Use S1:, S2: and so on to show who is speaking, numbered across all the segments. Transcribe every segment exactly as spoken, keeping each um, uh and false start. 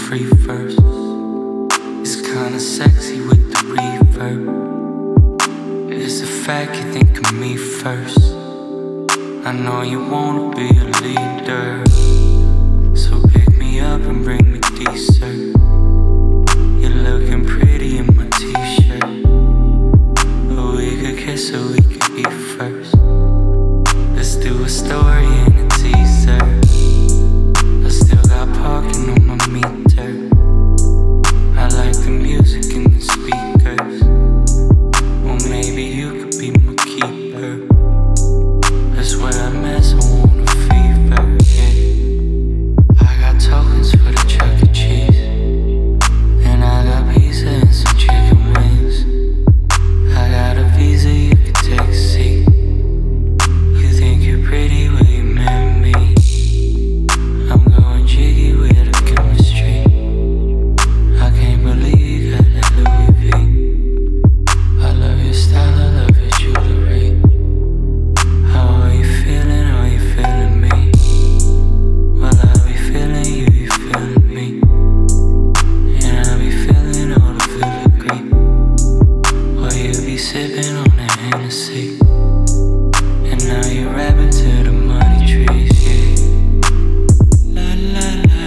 S1: free verse. It's kinda sexy with the reverb. It's the fact you think of me first. I know you wanna be a leader, so pick me up and bring me dessert. You're looking pretty in my t-shirt, but we could kiss or we could eat first. Let's do a story and a teaser. I still got parking on my meter. I like the music and the speakers. Well, maybe you could be my keeper. That's where I mess, I want a fever, yeah. I got tokens for the Chuck E. Cheese, and I got pizza and some chicken wings. I got a visa, you can take a seat. You think you're pretty, well you met me. I'm going jiggy with the chemistry. I can't believe you got that Louis V. I love your style, I love your jewelry. How are you feeling, are you feeling me? Well, I be feeling you, you feeling me. And I be feeling all the filigree. While you be sipping on that Hennessy. And now you're rapping to the money trees, yeah. La la la,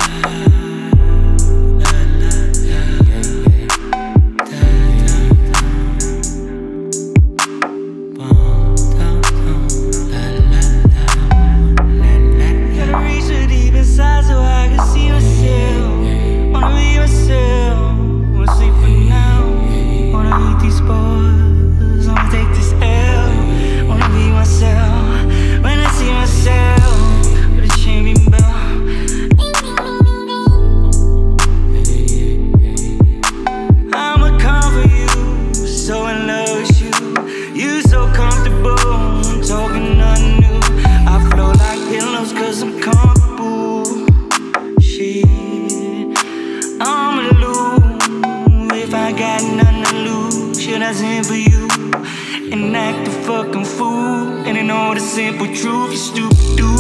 S1: la la la, yeah, yeah. Da da da, boom, dum dum, la la la, la la la.
S2: Gotta reach it deep inside so I can see myself. Wanna be myself, wanna sleep for now. Wanna eat these bars, I'ma take this L. Wanna be myself, when I see myself with a champion bell. I'ma come for you, so in love with you. You so comfortable, talking nothing new. I flow like pillows cause I'm comfortable. Shit, I'ma lose if I got nothing to lose. Should I sing for you and act a fucking fool? And I know the simple truth, you stupid dude.